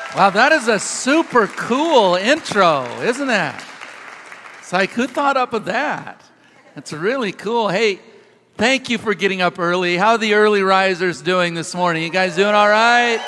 Wow, that is a super cool intro, isn't that? It's like, who thought up of that? It's really cool. Hey, thank you for getting up early. How are the early risers doing this morning? You guys doing all right?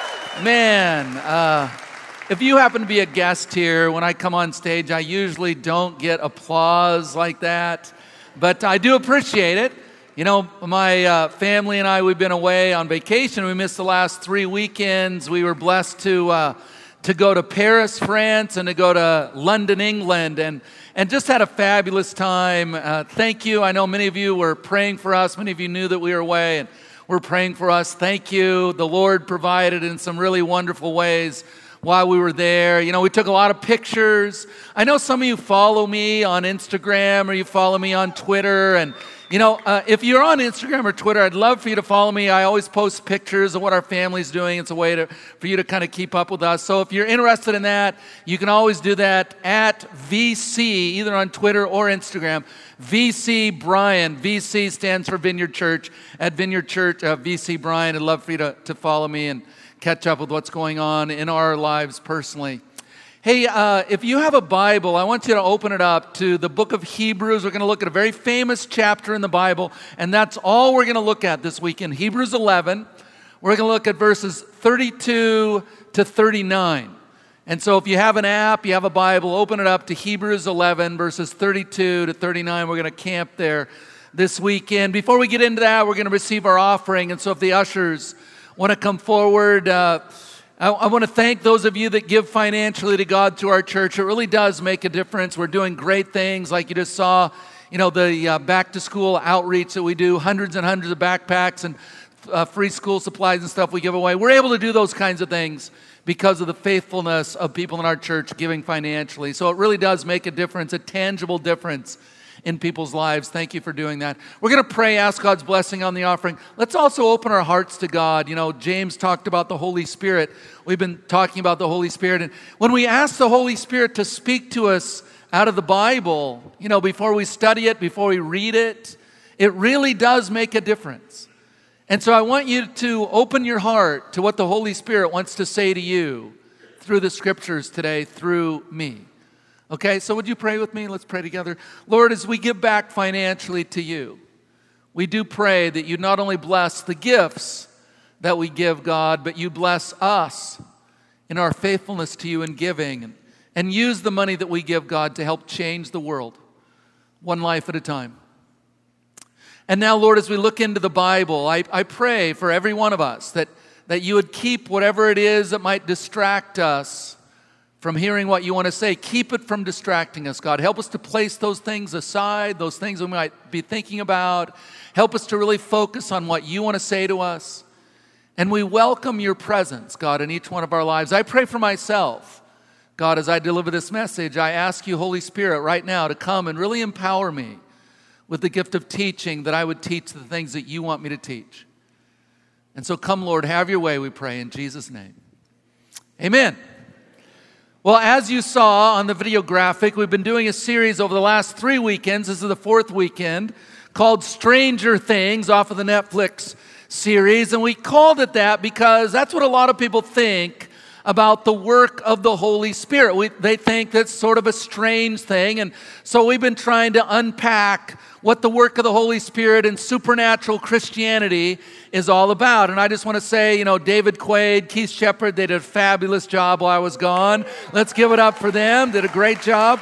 Man, if you happen to be a guest here, when I come on stage, I usually don't get applause like that, but I do appreciate it. You know, my family and I, we've been away on vacation. We missed the last 3 weekends. We were blessed to go to Paris, France, and to go to London, England, and just had a fabulous time. Thank you. I know many of you were praying for us. Many of you knew that we were away and were praying for us. Thank you. The Lord provided in some really wonderful ways while we were there. You know, we took a lot of pictures. I know some of you follow me on Instagram or you follow me on Twitter, and you know, if you're on Instagram or Twitter, I'd love for you to follow me. I always post pictures of what our family's doing. It's a way for you to kind of keep up with us. So if you're interested in that, you can always do that at VC, either on Twitter or Instagram. VC Brian. VC stands for Vineyard Church. At Vineyard Church, VC Brian. I'd love for you to follow me and catch up with what's going on in our lives personally. Hey, if you have a Bible, I want you to open it up to the book of Hebrews. We're going to look at a very famous chapter in the Bible, and that's all we're going to look at this week in Hebrews 11. We're going to look at verses 32 to 39. And so if you have an app, you have a Bible, open it up to Hebrews 11, verses 32 to 39. We're going to camp there this weekend. Before we get into that, we're going to receive our offering. And so if the ushers want to come forward, I want to thank those of you that give financially to God through our church. It really does make a difference. We're doing great things like you just saw, you know, the back-to-school outreach that we do, hundreds and hundreds of backpacks and free school supplies and stuff we give away. We're able to do those kinds of things because of the faithfulness of people in our church giving financially. So it really does make a difference, a tangible difference in people's lives. Thank you for doing that. We're going to pray, ask God's blessing on the offering. Let's also open our hearts to God. You know, James talked about the Holy Spirit. We've been talking about the Holy Spirit. And when we ask the Holy Spirit to speak to us out of the Bible, you know, before we study it, before we read it, it really does make a difference. And so I want you to open your heart to what the Holy Spirit wants to say to you through the scriptures today, through me. Okay, so would you pray with me? Let's pray together. Lord, as we give back financially to you, we do pray that you not only bless the gifts that we give, God, but you bless us in our faithfulness to you in giving, and use the money that we give, God, to help change the world, one life at a time. And now, Lord, as we look into the Bible, I pray for every one of us that you would keep whatever it is that might distract us from hearing what you want to say. Keep it from distracting us, God. Help us to place those things aside, those things we might be thinking about. Help us to really focus on what you want to say to us. And we welcome your presence, God, in each one of our lives. I pray for myself. God, as I deliver this message, I ask you, Holy Spirit, right now to come and really empower me with the gift of teaching, that I would teach the things that you want me to teach. And so come, Lord, have your way, we pray, in Jesus' name. Amen. Well, as you saw on the video graphic, we've been doing a series over the last 3 weekends. This is the 4th weekend, called Stranger Things, off of the Netflix series. And we called it that because that's what a lot of people think about the work of the Holy Spirit. They think that's sort of a strange thing. And so we've been trying to unpack what the work of the Holy Spirit and supernatural Christianity is all about. And I just want to say, you know, David Quaid, Keith Shepard, they did a fabulous job while I was gone. Let's give it up for them. Did a great job.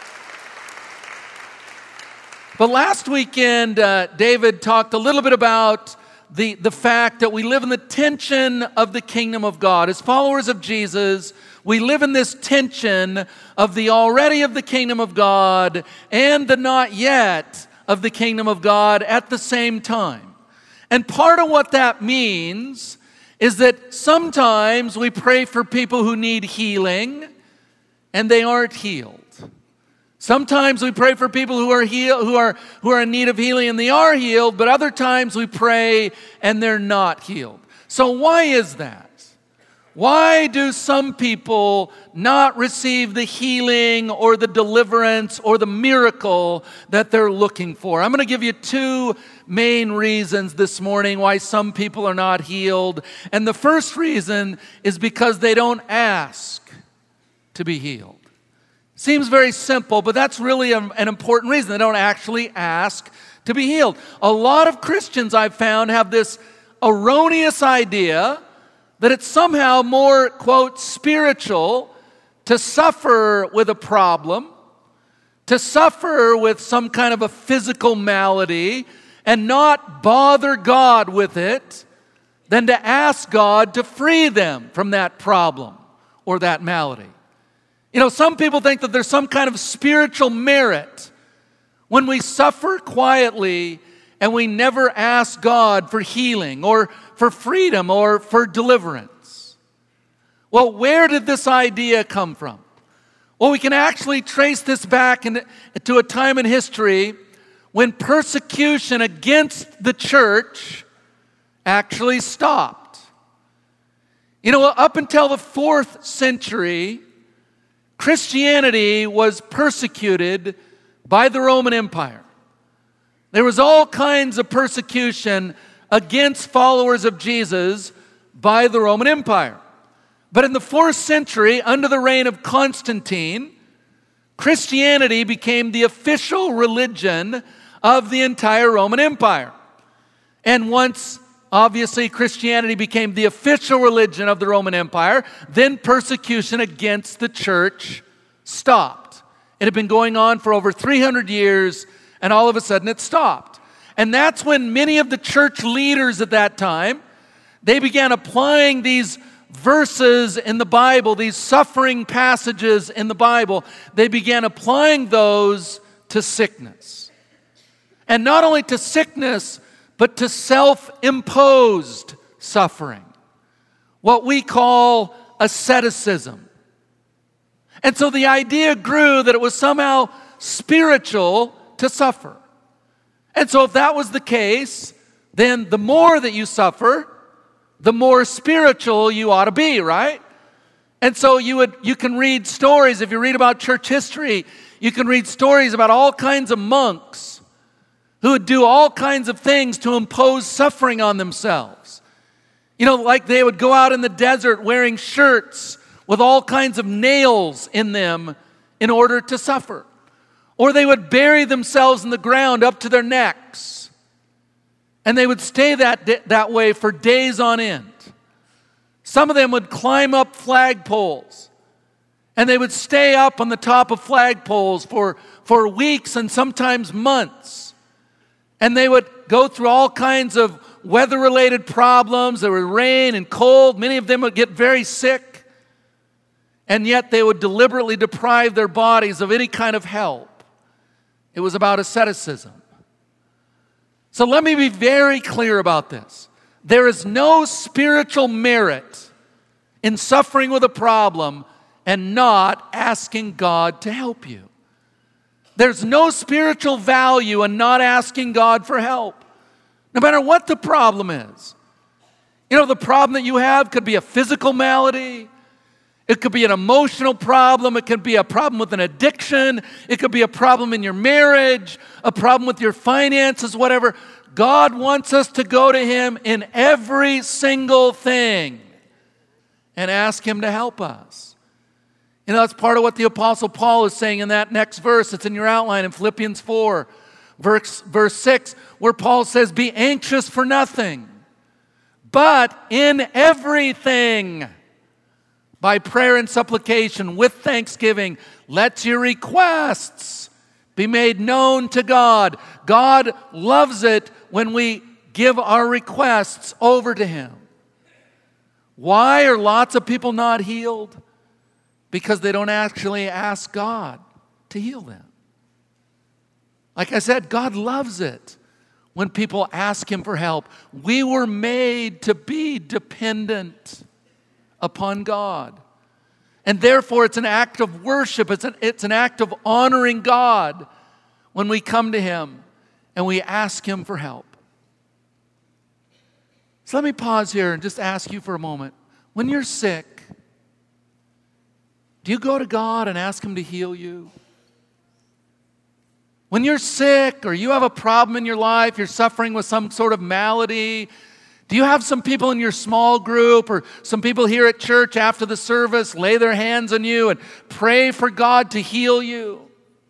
But last weekend, David talked a little bit about the fact that we live in the tension of the kingdom of God. As followers of Jesus, we live in this tension of the already of the kingdom of God and the not yet of the kingdom of God at the same time. And part of what that means is that sometimes we pray for people who need healing and they aren't healed. Sometimes we pray for people who are in need of healing and they are healed, but other times we pray and they're not healed. So why is that? Why do some people not receive the healing or the deliverance or the miracle that they're looking for? I'm going to give you two main reasons this morning why some people are not healed. And the first reason is because they don't ask to be healed. Seems very simple, but that's really an important reason. They don't actually ask to be healed. A lot of Christians, I've found, have this erroneous idea that it's somehow more, quote, spiritual to suffer with a problem, to suffer with some kind of a physical malady, and not bother God with it, than to ask God to free them from that problem or that malady. You know, some people think that there's some kind of spiritual merit when we suffer quietly and we never ask God for healing or for freedom or for deliverance. Well, where did this idea come from? Well, we can actually trace this back to a time in history when persecution against the church actually stopped. You know, up until the 4th century, Christianity was persecuted by the Roman Empire. There was all kinds of persecution against followers of Jesus by the Roman Empire. But in the 4th century, under the reign of Constantine, Christianity became the official religion of the entire Roman Empire. And once, obviously, Christianity became the official religion of the Roman Empire, then persecution against the church stopped. It had been going on for over 300 years, and all of a sudden it stopped. And that's when many of the church leaders at that time, they began applying these verses in the Bible, these suffering passages in the Bible, they began applying those to sickness. And not only to sickness, but to self-imposed suffering, what we call asceticism. And so the idea grew that it was somehow spiritual to suffer. And so if that was the case, then the more that you suffer, the more spiritual you ought to be, right? And so you can read stories, if you read about church history, you can read stories about all kinds of monks who would do all kinds of things to impose suffering on themselves. You know, like they would go out in the desert wearing shirts with all kinds of nails in them in order to suffer. Or they would bury themselves in the ground up to their necks. And they would stay that way for days on end. Some of them would climb up flagpoles. And they would stay up on the top of flagpoles for weeks and sometimes months. And they would go through all kinds of weather-related problems. There were rain and cold. Many of them would get very sick. And yet they would deliberately deprive their bodies of any kind of help. It was about asceticism. So let me be very clear about this. There is no spiritual merit in suffering with a problem and not asking God to help you. There's no spiritual value in not asking God for help, no matter what the problem is. You know, the problem that you have could be a physical malady. It could be an emotional problem. It could be a problem with an addiction. It could be a problem in your marriage, a problem with your finances, whatever. God wants us to go to Him in every single thing and ask Him to help us. You know, that's part of what the Apostle Paul is saying in that next verse. It's in your outline in Philippians 4, verse 6, where Paul says, "Be anxious for nothing, but in everything, by prayer and supplication, with thanksgiving, let your requests be made known to God." God loves it when we give our requests over to Him. Why are lots of people not healed? Because they don't actually ask God to heal them. Like I said, God loves it when people ask Him for help. We were made to be dependent upon God. And therefore, it's an act of worship. It's an act of honoring God when we come to Him and we ask Him for help. So let me pause here and just ask you for a moment. When you're sick, do you go to God and ask Him to heal you? When you're sick or you have a problem in your life, you're suffering with some sort of malady, do you have some people in your small group or some people here at church after the service lay their hands on you and pray for God to heal you?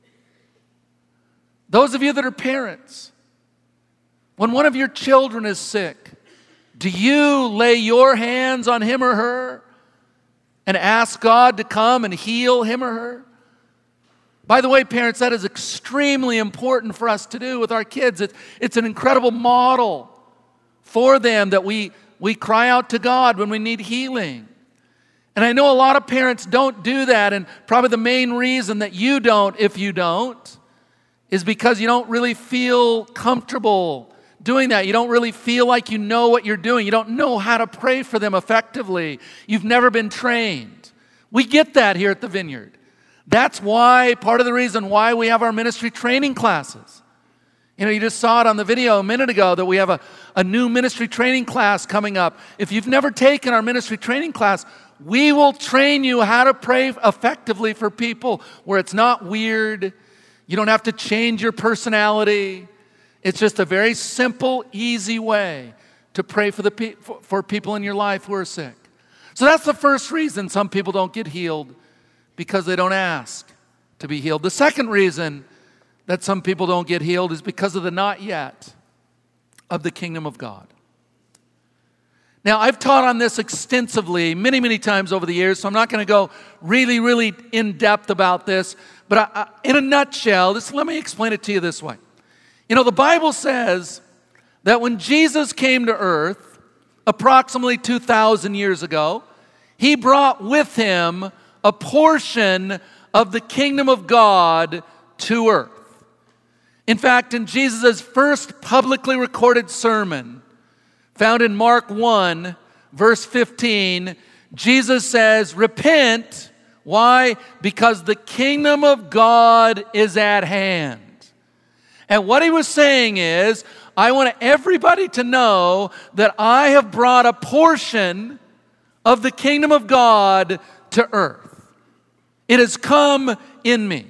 Those of you that are parents, when one of your children is sick, do you lay your hands on him or her and ask God to come and heal him or her? By the way, parents, that is extremely important for us to do with our kids. It's an incredible model for them that we cry out to God when we need healing. And I know a lot of parents don't do that, and probably the main reason that you don't, if you don't, is because you don't really feel comfortable doing that. You don't really feel like you know what you're doing. You don't know how to pray for them effectively. You've never been trained. We get that here at the Vineyard. That's why, part of the reason why we have our ministry training classes. You know, you just saw it on the video a minute ago that we have a new ministry training class coming up. If you've never taken our ministry training class, we will train you how to pray effectively for people where it's not weird. You don't have to change your personality. It's just a very simple, easy way to pray for people in your life who are sick. So that's the first reason some people don't get healed, because they don't ask to be healed. The second reason that some people don't get healed is because of the not yet of the kingdom of God. Now, I've taught on this extensively many, many times over the years, so I'm not going to go really, really in-depth about this. But in a nutshell, let me explain it to you this way. You know, the Bible says that when Jesus came to earth, approximately 2,000 years ago, He brought with Him a portion of the kingdom of God to earth. In fact, in Jesus' first publicly recorded sermon, found in Mark 1, verse 15, Jesus says, "Repent." Why? Because the kingdom of God is at hand. And what He was saying is, I want everybody to know that I have brought a portion of the kingdom of God to earth. It has come in me.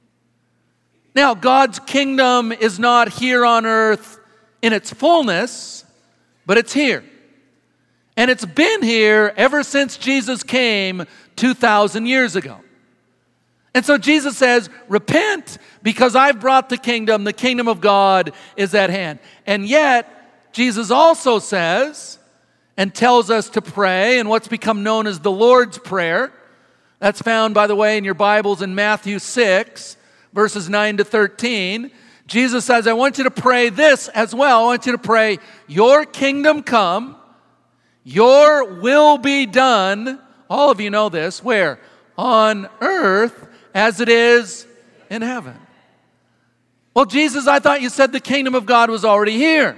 Now, God's kingdom is not here on earth in its fullness, but it's here. And it's been here ever since Jesus came 2,000 years ago. And so Jesus says, repent because I've brought the kingdom of God is at hand. And yet, Jesus also says and tells us to pray in what's become known as the Lord's Prayer. That's found, by the way, in your Bibles in Matthew 6, verses 9 to 13. Jesus says, I want you to pray this as well. I want you to pray, your kingdom come, your will be done. All of you know this. Where? On earth as it is in heaven. Well, Jesus, I thought you said the kingdom of God was already here.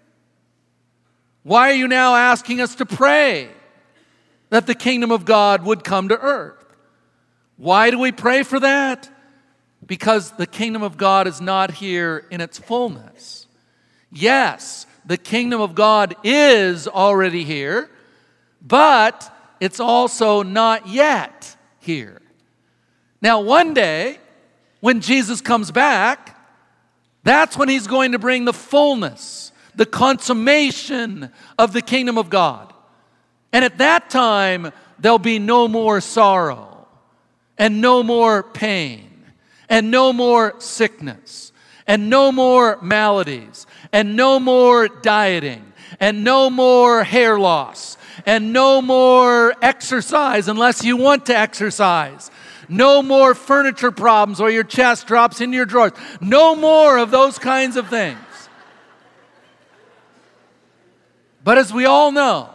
Why are you now asking us to pray that the kingdom of God would come to earth? Why do we pray for that? Because the kingdom of God is not here in its fullness. Yes, the kingdom of God is already here, but it's also not yet here. Now, one day, when Jesus comes back, that's when He's going to bring the fullness, the consummation of the kingdom of God. And at that time, there'll be no more sorrow, and no more pain, and no more sickness, and no more maladies, and no more dieting, and no more hair loss, and no more exercise unless you want to exercise. No more furniture problems or your chest drops into your drawers. No more of those kinds of things. But as we all know,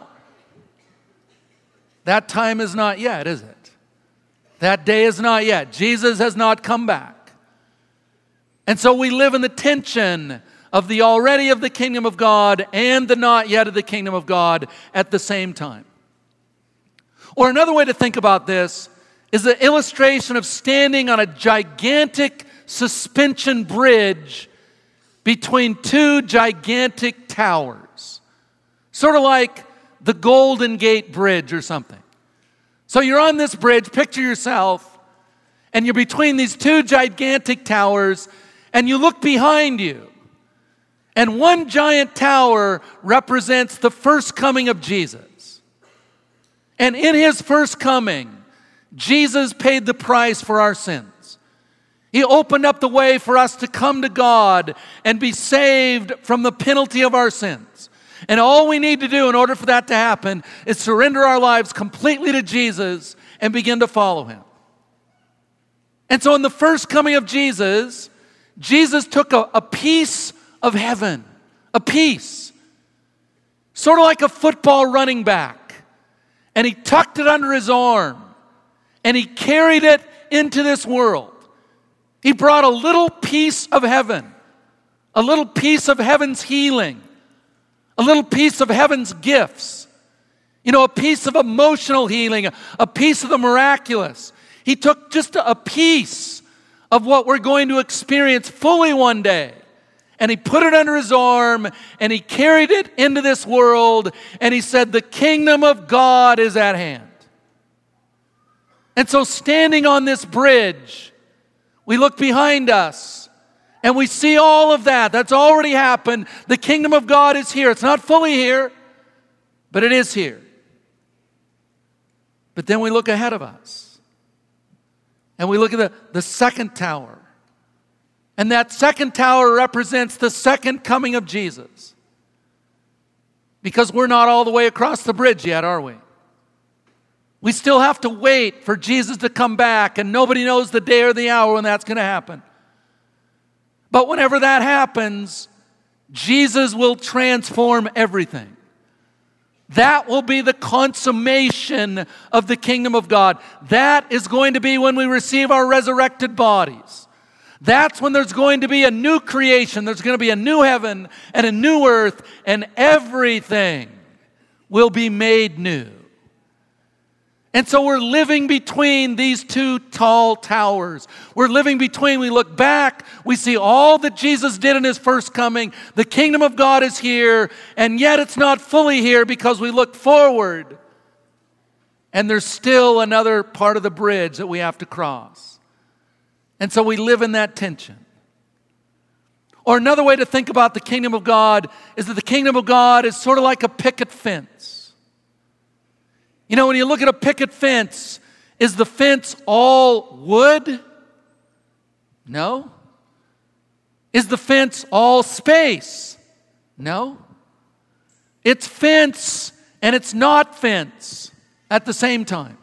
that time is not yet, is it? That day is not yet. Jesus has not come back. And so we live in the tension of the already of the kingdom of God and the not yet of the kingdom of God at the same time. Or another way to think about this is the illustration of standing on a gigantic suspension bridge between two gigantic towers. Sort of like the Golden Gate Bridge or something. So you're on this bridge, picture yourself, and you're between these two gigantic towers, and you look behind you. And one giant tower represents the first coming of Jesus. And in his first coming, Jesus paid the price for our sins. He opened up the way for us to come to God and be saved from the penalty of our sins. And all we need to do in order for that to happen is surrender our lives completely to Jesus and begin to follow him. And so in the first coming of Jesus, Jesus took a piece of heaven, a piece, sort of like a football running back, and he tucked it under his arm, and he carried it into this world. He brought a little piece of heaven, a little piece of heaven's healing, a little piece of heaven's gifts, a piece of emotional healing, a piece of the miraculous. He took just a piece of what we're going to experience fully one day, and he put it under his arm, and he carried it into this world, and he said, the kingdom of God is at hand. And so standing on this bridge, we look behind us, and we see all of that. That's already happened. The kingdom of God is here. It's not fully here, but it is here. But then we look ahead of us, and we look at the second tower. And that second tower represents the second coming of Jesus. Because we're not all the way across the bridge yet, are we? We still have to wait for Jesus to come back, and nobody knows the day or the hour when that's going to happen. But whenever that happens, Jesus will transform everything. That will be the consummation of the kingdom of God. That is going to be when we receive our resurrected bodies. That's when there's going to be a new creation. There's going to be a new heaven and a new earth, and everything will be made new. And so we're living between these two tall towers. We're living between, we look back, we see all that Jesus did in his first coming. The kingdom of God is here, and yet it's not fully here because we look forward, and there's still another part of the bridge that we have to cross. And so we live in that tension. Or another way to think about the kingdom of God is that the kingdom of God is sort of like a picket fence. When you look at a picket fence, is the fence all wood? No. Is the fence all space? No. It's fence and it's not fence at the same time.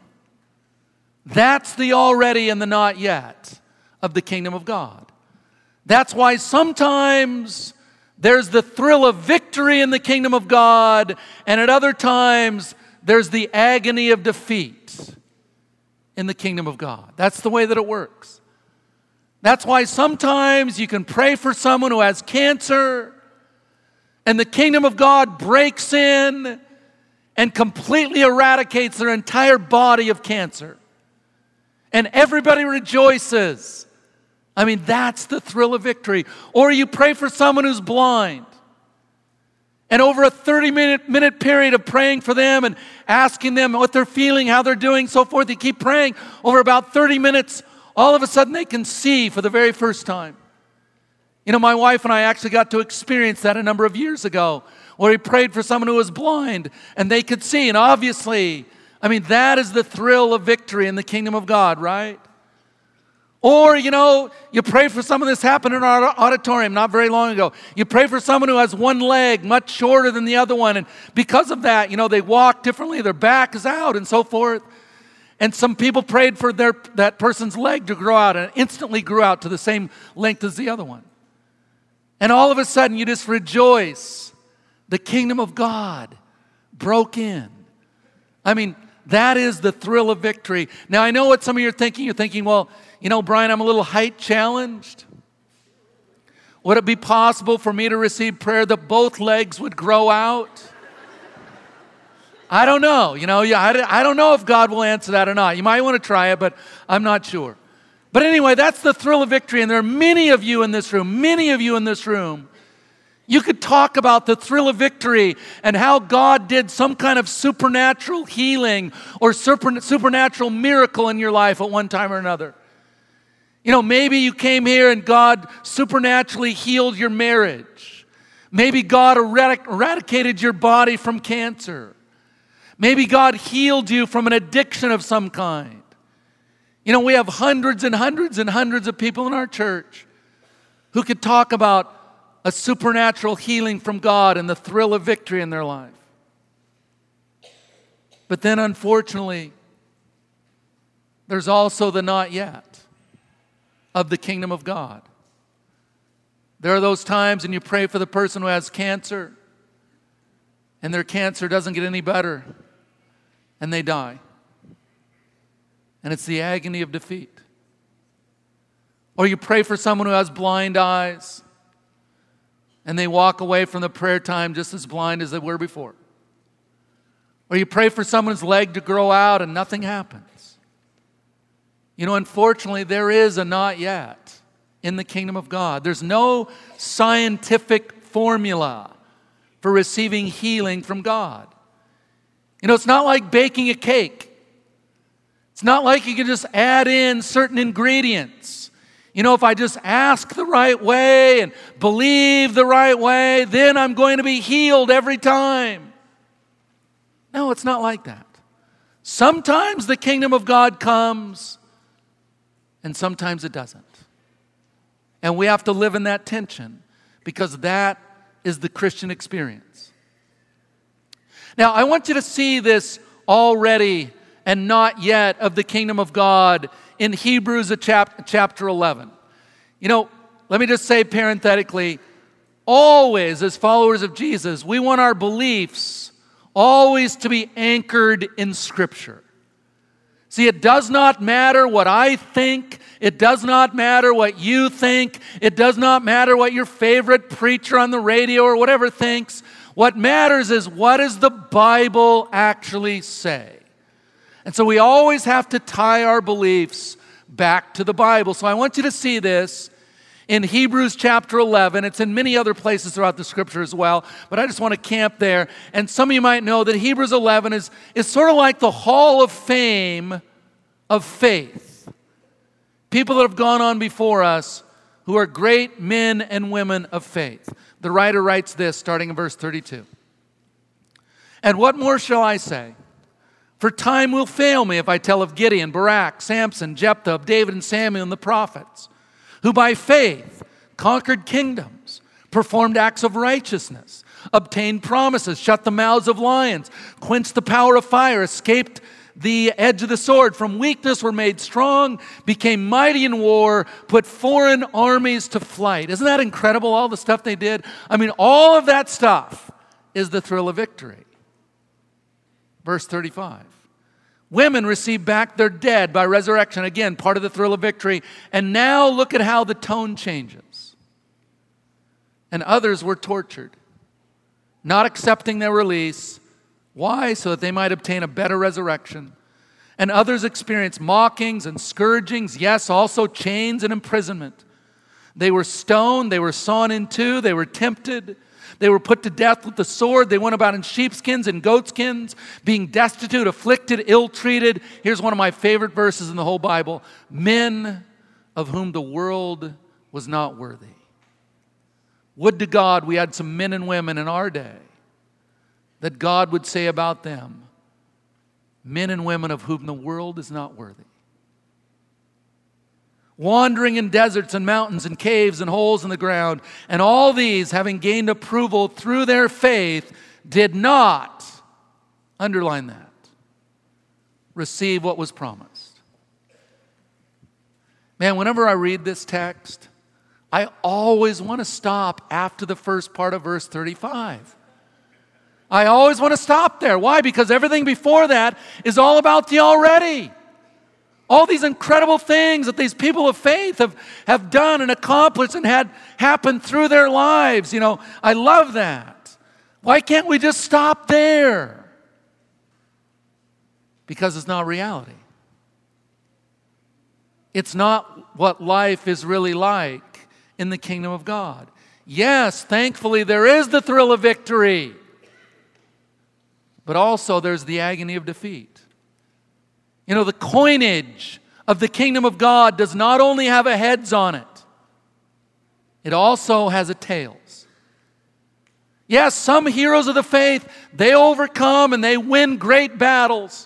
That's the already and the not yet of the kingdom of God. That's why sometimes there's the thrill of victory in the kingdom of God, and at other times there's the agony of defeat in the kingdom of God. That's the way that it works. That's why sometimes you can pray for someone who has cancer, and the kingdom of God breaks in and completely eradicates their entire body of cancer. And everybody rejoices. That's the thrill of victory. Or you pray for someone who's blind, and over a 30-minute period of praying for them and asking them what they're feeling, how they're doing, so forth, you keep praying. Over about 30 minutes, all of a sudden they can see for the very first time. My wife and I actually got to experience that a number of years ago, where we prayed for someone who was blind and they could see. And obviously, that is the thrill of victory in the kingdom of God, right? Or, you pray for someone. This happened in our auditorium not very long ago. You pray for someone who has one leg much shorter than the other one, and because of that, they walk differently, their back is out and so forth. And some people prayed for that person's leg to grow out, and it instantly grew out to the same length as the other one. And all of a sudden, you just rejoice. The kingdom of God broke in. That is the thrill of victory. Now, I know what some of you are thinking. You're thinking, well, Brian, I'm a little height challenged. Would it be possible for me to receive prayer that both legs would grow out? I don't know. I don't know if God will answer that or not. You might want to try it, but I'm not sure. But anyway, that's the thrill of victory. And there are many of you in this room, You could talk about the thrill of victory and how God did some kind of supernatural healing or supernatural miracle in your life at one time or another. You know, maybe you came here and God supernaturally healed your marriage. Maybe God eradicated your body from cancer. Maybe God healed you from an addiction of some kind. You know, we have hundreds and hundreds and hundreds of people in our church who could talk about a supernatural healing from God and the thrill of victory in their life. But then, unfortunately, there's also the not yet of the kingdom of God. There are those times when you pray for the person who has cancer, and their cancer doesn't get any better, and they die. And it's the agony of defeat. Or you pray for someone who has blind eyes, and they walk away from the prayer time just as blind as they were before. Or you pray for someone's leg to grow out and nothing happens. You know, unfortunately, there is a not yet in the kingdom of God. There's no scientific formula for receiving healing from God. You know, it's not like baking a cake. It's not like you can just add in certain ingredients. You know, if I just ask the right way and believe the right way, then I'm going to be healed every time. No, it's not like that. Sometimes the kingdom of God comes, and sometimes it doesn't. And we have to live in that tension, because that is the Christian experience. Now, I want you to see this already and not yet of the kingdom of God in Hebrews chapter 11. You know, let me just say parenthetically, always as followers of Jesus, we want our beliefs always to be anchored in Scripture. See, it does not matter what I think. It does not matter what you think. It does not matter what your favorite preacher on the radio or whatever thinks. What matters is, what does the Bible actually say? And so we always have to tie our beliefs back to the Bible. So I want you to see this in Hebrews chapter 11. It's in many other places throughout the Scripture as well, but I just want to camp there. And some of you might know that Hebrews 11 is sort of like the hall of fame of faith. People that have gone on before us who are great men and women of faith. The writer writes this, starting in verse 32. And what more shall I say? For time will fail me if I tell of Gideon, Barak, Samson, Jephthah, of David and Samuel and the prophets, who by faith conquered kingdoms, performed acts of righteousness, obtained promises, shut the mouths of lions, quenched the power of fire, escaped the edge of the sword, from weakness were made strong, became mighty in war, put foreign armies to flight. Isn't that incredible, all the stuff they did? I mean, all of that stuff is the thrill of victory. Verse 35. Women received back their dead by resurrection. Again, part of the thrill of victory. And now look at how the tone changes. And others were tortured, not accepting their release. Why? So that they might obtain a better resurrection. And others experienced mockings and scourgings, yes, also chains and imprisonment. They were stoned, they were sawn in two, they were tempted. They were put to death with the sword. They went about in sheepskins and goatskins, being destitute, afflicted, ill-treated. Here's one of my favorite verses in the whole Bible. Men of whom the world was not worthy. Would to God we had some men and women in our day that God would say about them, men and women of whom the world is not worthy. Wandering in deserts and mountains and caves and holes in the ground. And all these, having gained approval through their faith, did not, underline that, receive what was promised. Man, whenever I read this text, I always want to stop after the first part of verse 35. I always want to stop there. Why? Because everything before that is all about the already. All these incredible things that these people of faith have done and accomplished and had happen through their lives. You know, I love that. Why can't we just stop there? Because it's not reality. It's not what life is really like in the kingdom of God. Yes, thankfully there is the thrill of victory. But also there's the agony of defeat. You know, the coinage of the kingdom of God does not only have a heads on it, it also has a tails. Yes, some heroes of the faith, they overcome and they win great battles.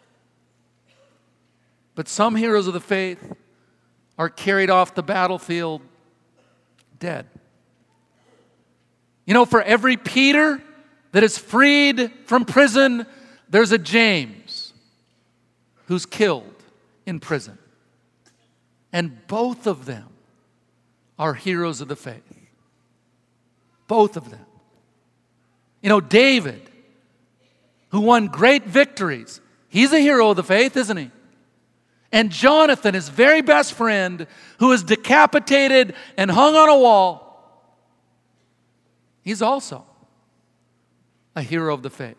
But some heroes of the faith are carried off the battlefield dead. You know, for every Peter that is freed from prison, there's a James who's killed in prison. And both of them are heroes of the faith. Both of them. You know, David, who won great victories, he's a hero of the faith, isn't he? And Jonathan, his very best friend, who is decapitated and hung on a wall, he's also a hero of the faith.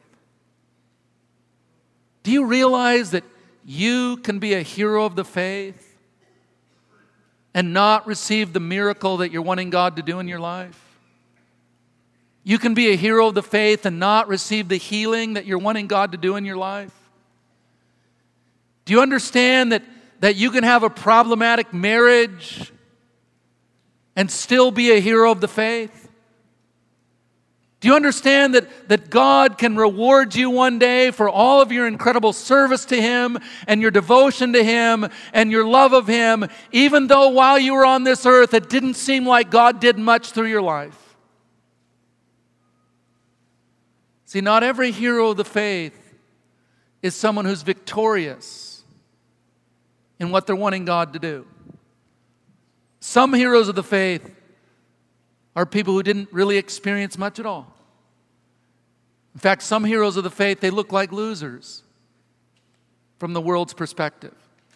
Do you realize that you can be a hero of the faith and not receive the miracle that you're wanting God to do in your life? You can be a hero of the faith and not receive the healing that you're wanting God to do in your life? Do you understand that you can have a problematic marriage and still be a hero of the faith? Do you understand that God can reward you one day for all of your incredible service to Him and your devotion to Him and your love of Him, even though while you were on this earth it didn't seem like God did much through your life? See, not every hero of the faith is someone who's victorious in what they're wanting God to do. Some heroes of the faith are people who didn't really experience much at all. In fact, some heroes of the faith, they look like losers from the world's perspective.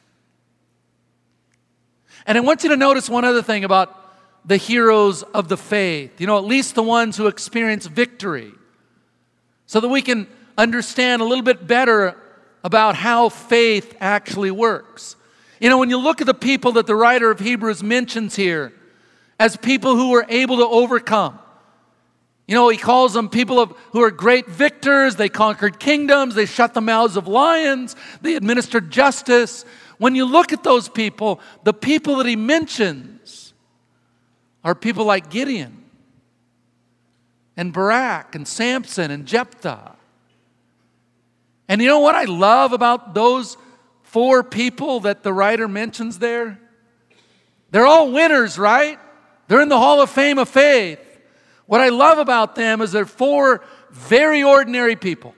And I want you to notice one other thing about the heroes of the faith. You know, at least the ones who experience victory, so that we can understand a little bit better about how faith actually works. You know, when you look at the people that the writer of Hebrews mentions here as people who were able to overcome, you know, he calls them people who are great victors. They conquered kingdoms. They shut the mouths of lions. They administered justice. When you look at those people, the people that he mentions are people like Gideon and Barak and Samson and Jephthah. And you know what I love about those four people that the writer mentions there? They're all winners, right? They're in the Hall of Fame of faith. What I love about them is they're four very ordinary people.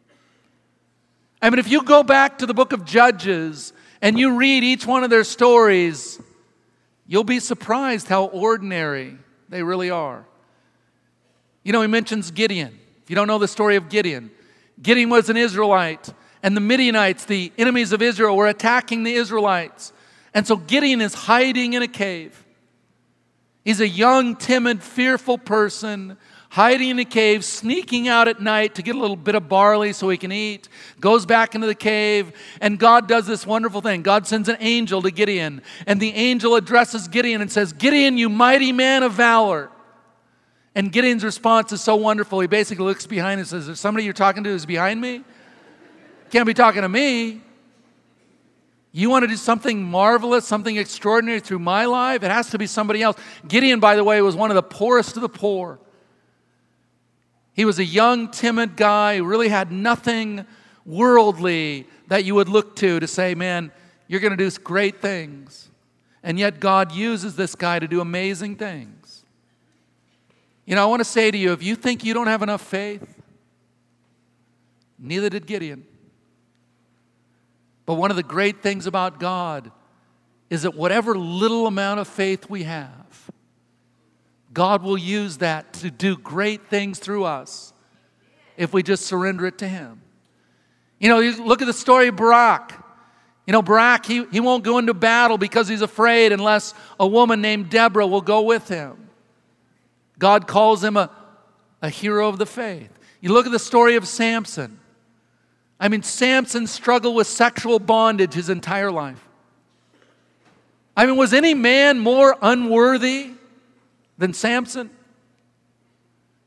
I mean, if you go back to the book of Judges and you read each one of their stories, you'll be surprised how ordinary they really are. You know, he mentions Gideon. If you don't know the story of Gideon, Gideon was an Israelite, and the Midianites, the enemies of Israel, were attacking the Israelites. And so Gideon is hiding in a cave. He's a young, timid, fearful person, hiding in a cave, sneaking out at night to get a little bit of barley so he can eat, goes back into the cave, and God does this wonderful thing. God sends an angel to Gideon, and the angel addresses Gideon and says, "Gideon, you mighty man of valor." And Gideon's response is so wonderful. He basically looks behind and says, "Is there somebody you're talking to who's behind me? Can't be talking to me. You want to do something marvelous, something extraordinary through my life? It has to be somebody else." Gideon, by the way, was one of the poorest of the poor. He was a young, timid guy who really had nothing worldly that you would look to say, man, you're going to do great things. And yet God uses this guy to do amazing things. You know, I want to say to you, if you think you don't have enough faith, neither did Gideon. But one of the great things about God is that whatever little amount of faith we have, God will use that to do great things through us if we just surrender it to Him. You know, you look at the story of Barak. You know, Barak, he won't go into battle because he's afraid unless a woman named Deborah will go with him. God calls him a hero of the faith. You look at the story of Samson. I mean, Samson struggled with sexual bondage his entire life. I mean, was any man more unworthy than Samson?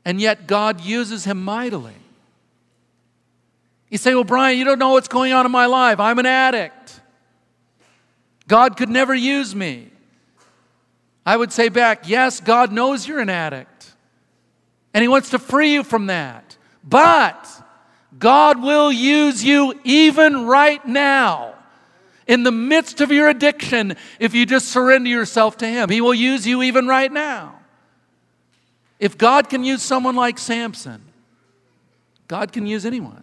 and yet God uses him mightily. You say, well, Brian, you don't know what's going on in my life. I'm an addict. God could never use me. I would say back, yes, God knows you're an addict, and he wants to free you from that. But God will use you even right now, in the midst of your addiction, if you just surrender yourself to him. He will use you even right now. If God can use someone like Samson, God can use anyone.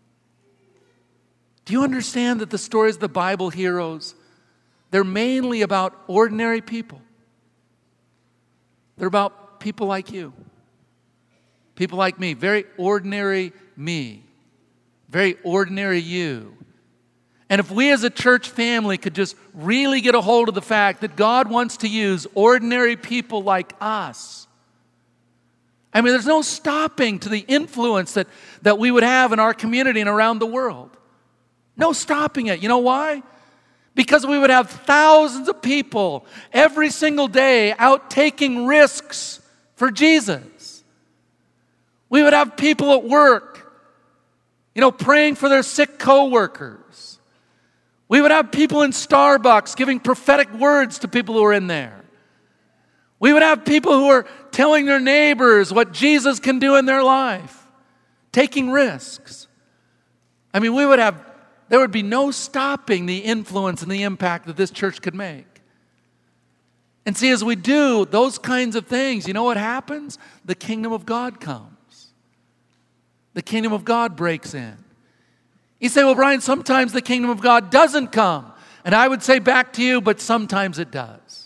Do you understand that the stories of the Bible heroes, they're mainly about ordinary people? They're about people like you, people like me, very ordinary me, very ordinary you. And if we as a church family could just really get a hold of the fact that God wants to use ordinary people like us, I mean, there's no stopping to the influence that we would have in our community and around the world. No stopping it. You know why? Because we would have thousands of people every single day out taking risks for Jesus. We would have people at work, praying for their sick coworkers. We would have people in Starbucks giving prophetic words to people who are in there. We would have people who are telling their neighbors what Jesus can do in their life, taking risks. I mean, there would be no stopping the influence and the impact that this church could make. And see, as we do those kinds of things, you know what happens? The kingdom of God comes. The kingdom of God breaks in. You say, well, Brian, sometimes the kingdom of God doesn't come. And I would say back to you, but sometimes it does.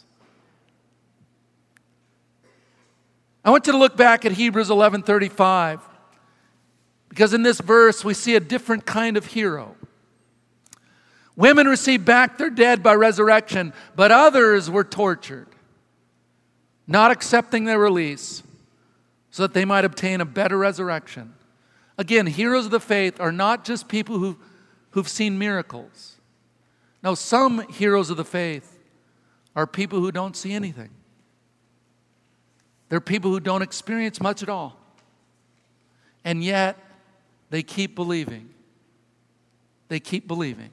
I want you to look back at Hebrews 11:35, because in this verse we see a different kind of hero. Women received back their dead by resurrection, but others were tortured, not accepting their release so that they might obtain a better resurrection. Again, heroes of the faith are not just people who've seen miracles. No, some heroes of the faith are people who don't see anything. They're people who don't experience much at all. And yet, they keep believing. They keep believing.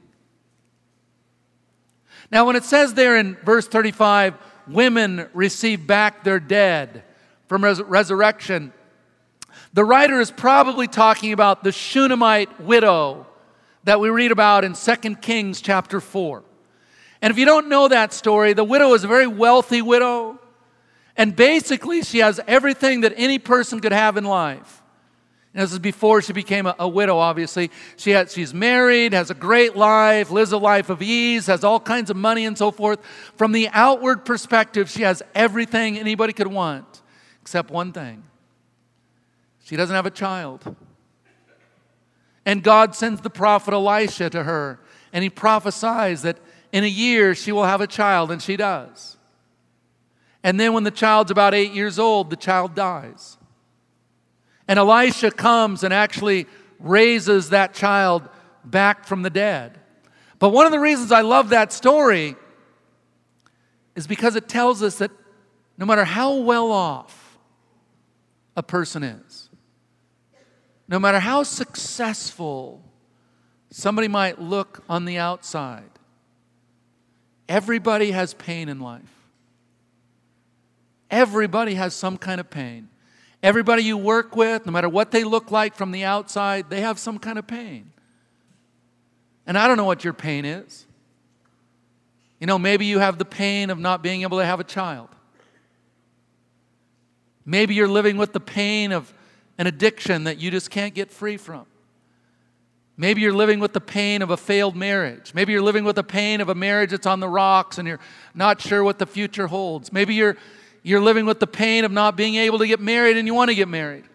Now, when it says there in verse 35, women receive back their dead from resurrection, the writer is probably talking about the Shunammite widow that we read about in 2 Kings chapter 4. And if you don't know that story, the widow is a very wealthy widow. And basically, she has everything that any person could have in life. And this is before she became a widow, obviously. She's married, has a great life, lives a life of ease, has all kinds of money and so forth. From the outward perspective, she has everything anybody could want, except one thing. She doesn't have a child. And God sends the prophet Elisha to her, and he prophesies that in a year she will have a child, and she does. And then when the child's about 8 years old, the child dies. And Elisha comes and actually raises that child back from the dead. But one of the reasons I love that story is because it tells us that no matter how well off a person is, no matter how successful somebody might look on the outside, everybody has pain in life. Everybody has some kind of pain. Everybody you work with, no matter what they look like from the outside, they have some kind of pain. And I don't know what your pain is. Maybe you have the pain of not being able to have a child. Maybe you're living with the pain of an addiction that you just can't get free from. Maybe you're living with the pain of a failed marriage. Maybe you're living with the pain of a marriage that's on the rocks and you're not sure what the future holds. Maybe you're living with the pain of not being able to get married and you want to get married.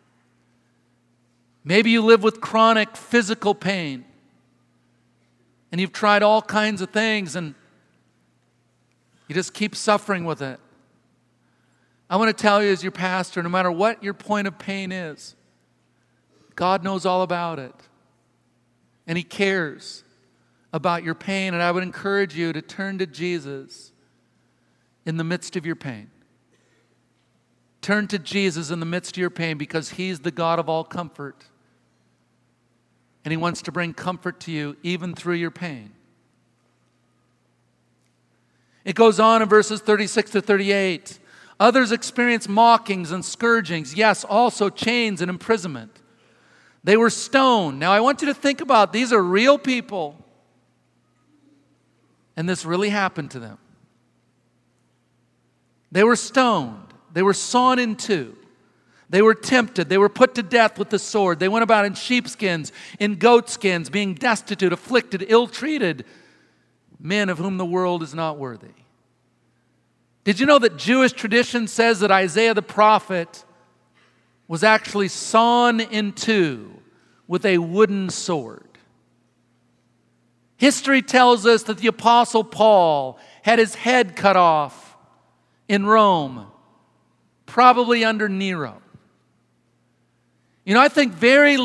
Maybe you live with chronic physical pain and you've tried all kinds of things and you just keep suffering with it. I want to tell you as your pastor, no matter what your point of pain is, God knows all about it. And He cares about your pain. And I would encourage you to turn to Jesus in the midst of your pain. Turn to Jesus in the midst of your pain because He's the God of all comfort. And He wants to bring comfort to you even through your pain. It goes on in verses 36 to 38. Others experience mockings and scourgings. Yes, also chains and imprisonment. They were stoned. Now I want you to think about, these are real people. And this really happened to them. They were stoned. They were sawn in two. They were tempted. They were put to death with the sword. They went about in sheepskins, in goatskins, being destitute, afflicted, ill-treated, men of whom the world is not worthy. Did you know that Jewish tradition says that Isaiah the prophet was actually sawn in two with a wooden sword? History tells us that the Apostle Paul had his head cut off in Rome, probably under Nero. You know, I think very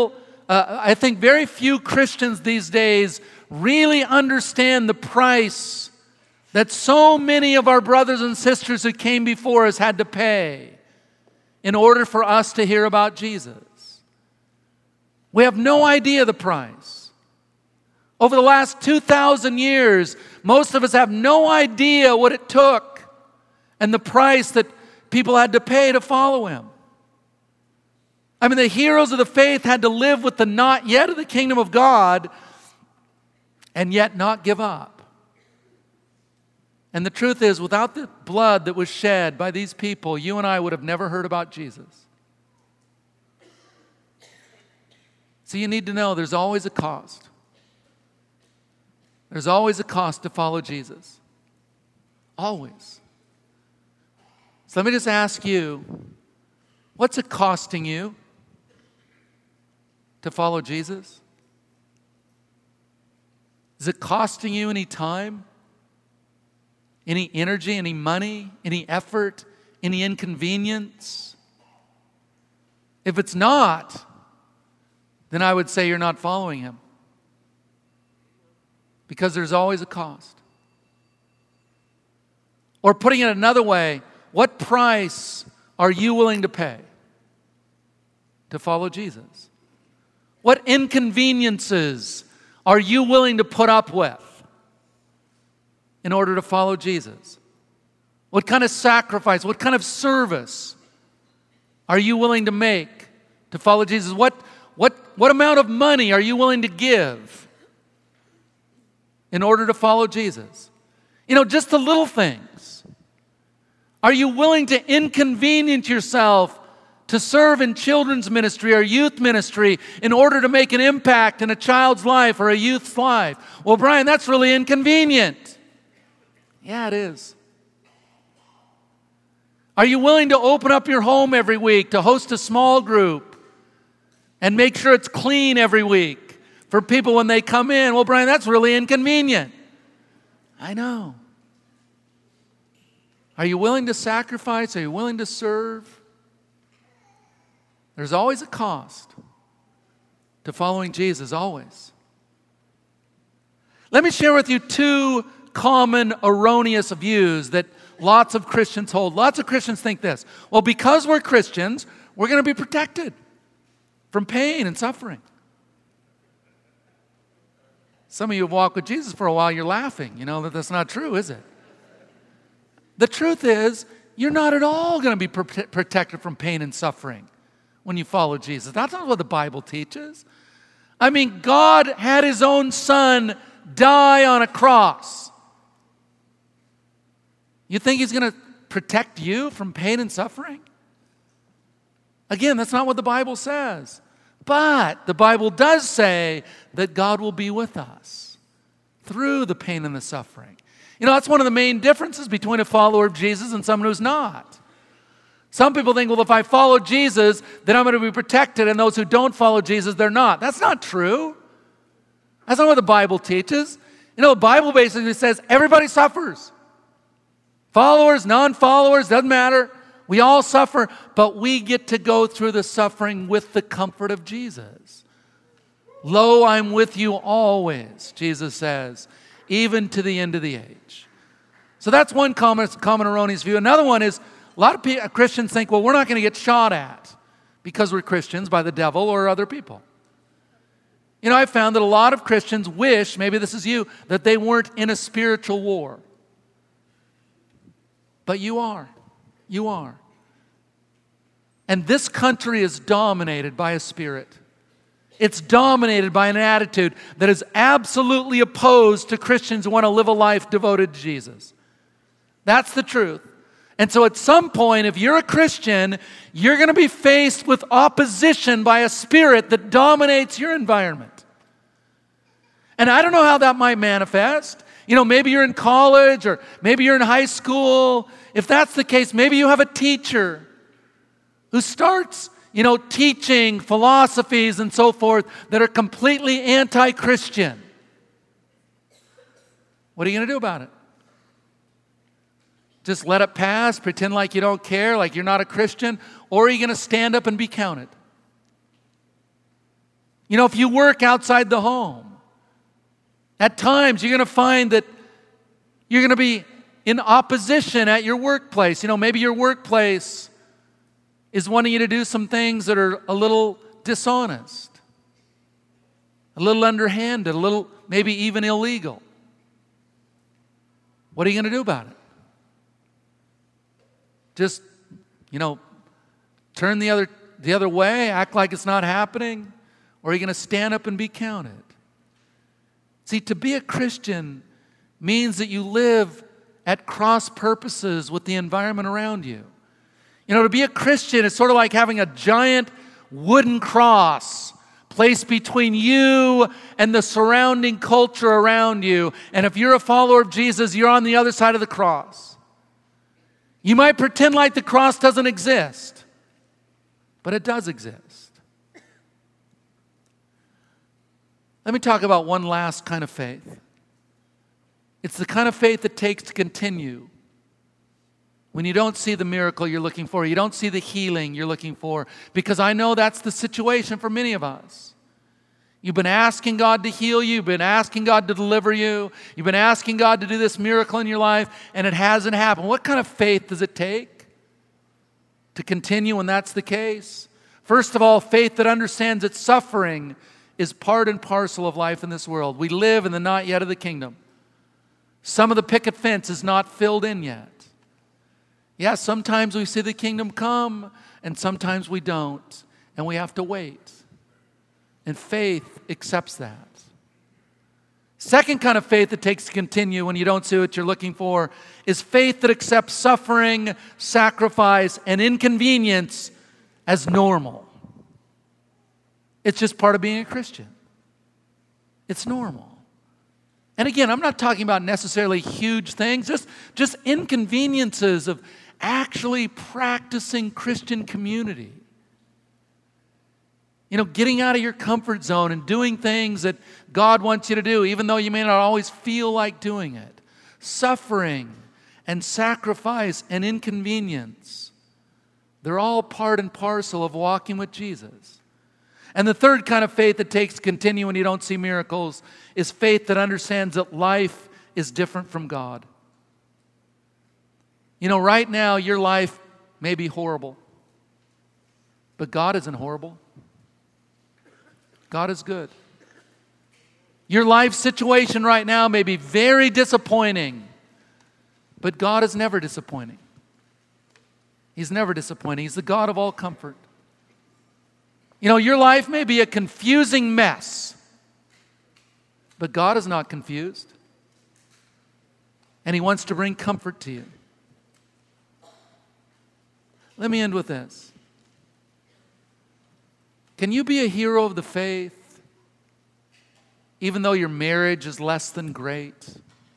few Christians these days really understand the price that so many of our brothers and sisters who came before us had to pay in order for us to hear about Jesus. We have no idea the price. Over the last 2,000 years, most of us have no idea what it took and the price that people had to pay to follow Him. I mean, the heroes of the faith had to live with the not yet of the kingdom of God and yet not give up. And the truth is, without the blood that was shed by these people, you and I would have never heard about Jesus. So you need to know there's always a cost. There's always a cost to follow Jesus. Always. So let me just ask you, what's it costing you to follow Jesus? Is it costing you any time? Any energy, any money, any effort, any inconvenience? If it's not, then I would say you're not following Him. Because there's always a cost. Or putting it another way, what price are you willing to pay to follow Jesus? What inconveniences are you willing to put up with in order to follow Jesus? What kind of sacrifice, what kind of service are you willing to make to follow Jesus? What amount of money are you willing to give in order to follow Jesus? You know, just the little things. Are you willing to inconvenience yourself to serve in children's ministry or youth ministry in order to make an impact in a child's life or a youth's life? Well, Brian, that's really inconvenient. Yeah, it is. Are you willing to open up your home every week, to host a small group, and make sure it's clean every week for people when they come in? Well, Brian, that's really inconvenient. I know. Are you willing to sacrifice? Are you willing to serve? There's always a cost to following Jesus, always. Let me share with you two common erroneous views that lots of Christians hold. Lots of Christians think this: well, because we're Christians, we're going to be protected from pain and suffering. Some of you have walked with Jesus for a while, you're laughing. You know that that's not true, is it? The truth is, you're not at all going to be protected from pain and suffering when you follow Jesus. That's not what the Bible teaches. I mean, God had His own Son die on a cross. You think He's going to protect you from pain and suffering? Again, that's not what the Bible says. But the Bible does say that God will be with us through the pain and the suffering. You know, that's one of the main differences between a follower of Jesus and someone who's not. Some people think, well, if I follow Jesus, then I'm going to be protected, and those who don't follow Jesus, they're not. That's not true. That's not what the Bible teaches. You know, the Bible basically says everybody suffers. Followers, non-followers, doesn't matter. We all suffer, but we get to go through the suffering with the comfort of Jesus. Lo, I'm with you always, Jesus says, even to the end of the age. So that's one common erroneous view. Another one is, A lot of Christians think, well, we're not going to get shot at because we're Christians by the devil or other people. You know, I found that a lot of Christians wish, maybe this is you, that they weren't in a spiritual war. But you are. You are. And this country is dominated by a spirit. It's dominated by an attitude that is absolutely opposed to Christians who want to live a life devoted to Jesus. That's the truth. And so at some point, if you're a Christian, you're going to be faced with opposition by a spirit that dominates your environment. And I don't know how that might manifest. You know, maybe you're in college or maybe you're in high school. If that's the case, maybe you have a teacher who starts, you know, teaching philosophies and so forth that are completely anti-Christian. What are you going to do about it? Just let it pass, pretend like you don't care, like you're not a Christian? Or are you going to stand up and be counted? You know, if you work outside the home, at times you're going to find that you're going to be in opposition at your workplace. You know, maybe your workplace is wanting you to do some things that are a little dishonest, a little underhanded, a little maybe even illegal. What are you going to do about it? Just, you know, turn the other way, act like it's not happening? Or are you going to stand up and be counted? See, to be a Christian means that you live at cross purposes with the environment around you. You know, to be a Christian is sort of like having a giant wooden cross placed between you and the surrounding culture around you. And if you're a follower of Jesus, you're on the other side of the cross. You might pretend like the cross doesn't exist, but it does exist. Let me talk about one last kind of faith. It's the kind of faith it takes to continue when you don't see the miracle you're looking for, you don't see the healing you're looking for, because I know that's the situation for many of us. You've been asking God to heal you, you've been asking God to deliver you, you've been asking God to do this miracle in your life, and it hasn't happened. What kind of faith does it take to continue when that's the case? First of all, faith that understands that suffering is part and parcel of life in this world. We live in the not yet of the kingdom. Some of the picket fence is not filled in yet. Yeah, sometimes we see the kingdom come, and sometimes we don't, and we have to wait. And faith accepts that. Second kind of faith that takes to continue when you don't see what you're looking for is faith that accepts suffering, sacrifice, and inconvenience as normal. It's just part of being a Christian. It's normal. And again, I'm not talking about necessarily huge things, just inconveniences of actually practicing Christian community. You know, getting out of your comfort zone and doing things that God wants you to do, even though you may not always feel like doing it. Suffering and sacrifice and inconvenience. They're all part and parcel of walking with Jesus. And the third kind of faith that takes to continue when you don't see miracles is faith that understands that life is different from God. You know, right now your life may be horrible, but God isn't horrible. God is good. Your life situation right now may be very disappointing, but God is never disappointing. He's never disappointing. He's the God of all comfort. You know, your life may be a confusing mess, but God is not confused. And He wants to bring comfort to you. Let me end with this. Can you be a hero of the faith even though your marriage is less than great?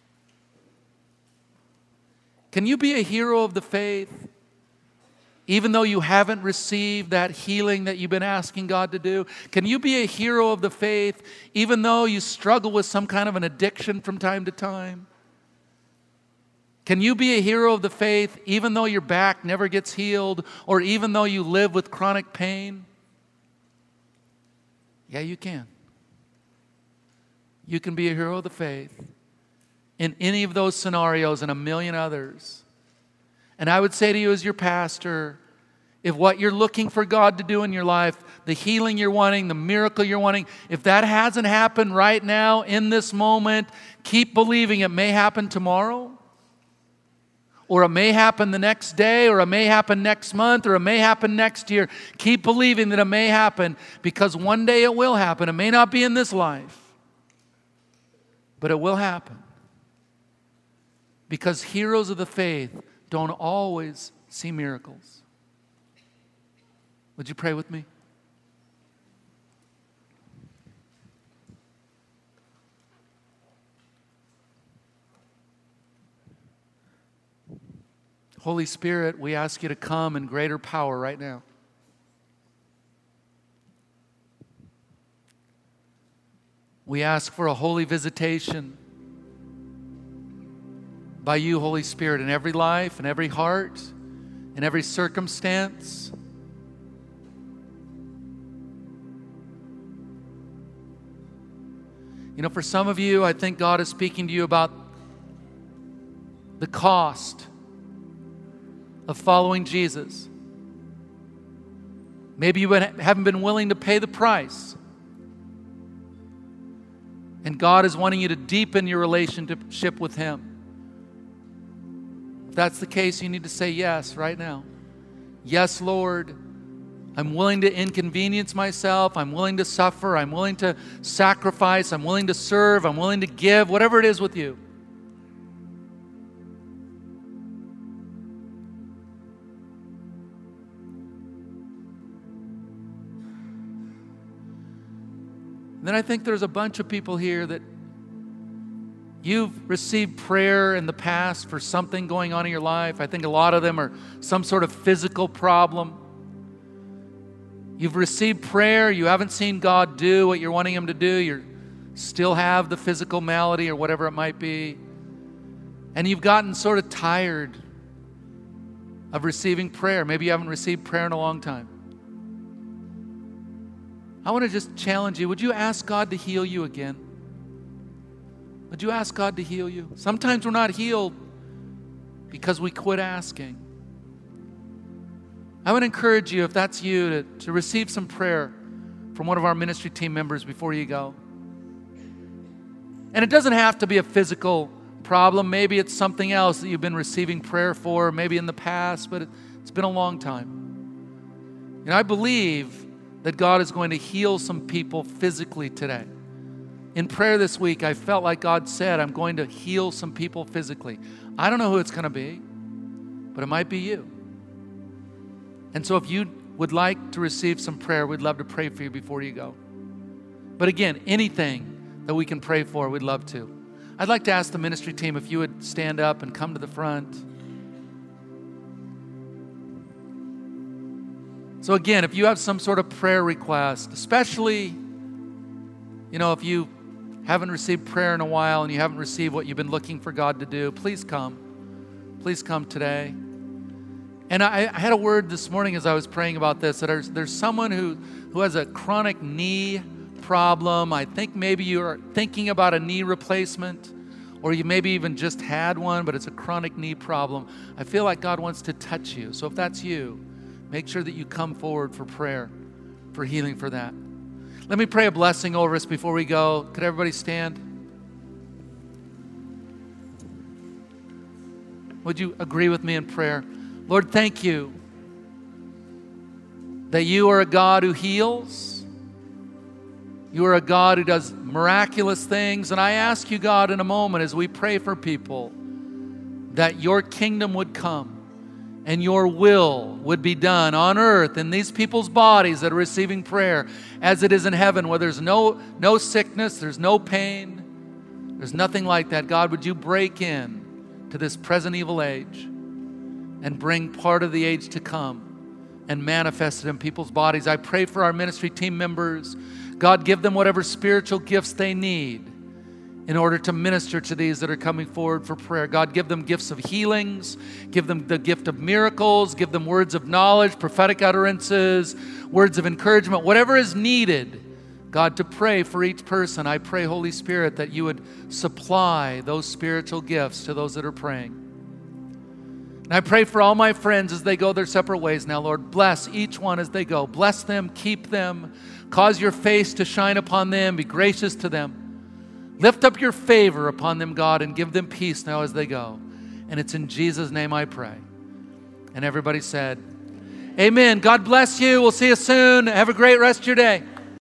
Can you be a hero of the faith even though you haven't received that healing that you've been asking God to do? Can you be a hero of the faith even though you struggle with some kind of an addiction from time to time? Can you be a hero of the faith even though your back never gets healed, or even though you live with chronic pain? Yeah, you can. You can be a hero of the faith in any of those scenarios and a million others. And I would say to you as your pastor, if what you're looking for God to do in your life, the healing you're wanting, the miracle you're wanting, if that hasn't happened right now in this moment, keep believing it may happen tomorrow, or it may happen the next day, or it may happen next month, or it may happen next year. Keep believing that it may happen, because one day it will happen. It may not be in this life, but it will happen. Because heroes of the faith don't always see miracles. Would you pray with me? Holy Spirit, we ask you to come in greater power right now. We ask for a holy visitation by you, Holy Spirit, in every life, in every heart, in every circumstance. You know, for some of you, I think God is speaking to you about the cost of following Jesus. Maybe you haven't been willing to pay the price. And God is wanting you to deepen your relationship with Him. If that's the case, you need to say yes right now. Yes, Lord, I'm willing to inconvenience myself. I'm willing to suffer. I'm willing to sacrifice. I'm willing to serve. I'm willing to give, whatever it is with you. Then I think there's a bunch of people here that you've received prayer in the past for something going on in your life. I think a lot of them are some sort of physical problem. You've received prayer. You haven't seen God do what you're wanting Him to do. You still have the physical malady or whatever it might be. And you've gotten sort of tired of receiving prayer. Maybe you haven't received prayer in a long time. I want to just challenge you. Would you ask God to heal you again? Would you ask God to heal you? Sometimes we're not healed because we quit asking. I would encourage you, if that's you, to receive some prayer from one of our ministry team members before you go. And it doesn't have to be a physical problem. Maybe it's something else that you've been receiving prayer for, maybe in the past, but it's been a long time. And I believe that God is going to heal some people physically today. In prayer this week, I felt like God said, I'm going to heal some people physically. I don't know who it's going to be, but it might be you. And so if you would like to receive some prayer, we'd love to pray for you before you go. But again, anything that we can pray for, we'd love to. I'd like to ask the ministry team if you would stand up and come to the front. So again, if you have some sort of prayer request, especially, if you haven't received prayer in a while and you haven't received what you've been looking for God to do, please come. Please come today. And I had a word this morning as I was praying about this, that there's someone who has a chronic knee problem. I think maybe you're thinking about a knee replacement, or you maybe even just had one, but it's a chronic knee problem. I feel like God wants to touch you. So if that's you, make sure that you come forward for prayer, for healing for that. Let me pray a blessing over us before we go. Could everybody stand? Would you agree with me in prayer? Lord, thank you that you are a God who heals. You are a God who does miraculous things. And I ask you, God, in a moment as we pray for people, that your kingdom would come and your will would be done on earth in these people's bodies that are receiving prayer as it is in heaven, where there's no sickness, there's no pain, there's nothing like that. God, would you break in to this present evil age and bring part of the age to come and manifest it in people's bodies? I pray for our ministry team members. God, give them whatever spiritual gifts they need in order to minister to these that are coming forward for prayer. God, give them gifts of healings, give them the gift of miracles, give them words of knowledge, prophetic utterances, words of encouragement, whatever is needed, God, to pray for each person. I pray, Holy Spirit, that you would supply those spiritual gifts to those that are praying. And I pray for all my friends as they go their separate ways now, Lord. Bless each one as they go. Bless them, keep them. Cause your face to shine upon them. Be gracious to them. Lift up your favor upon them, God, and give them peace now as they go. And it's in Jesus' name I pray. And everybody said, amen. God bless you. We'll see you soon. Have a great rest of your day.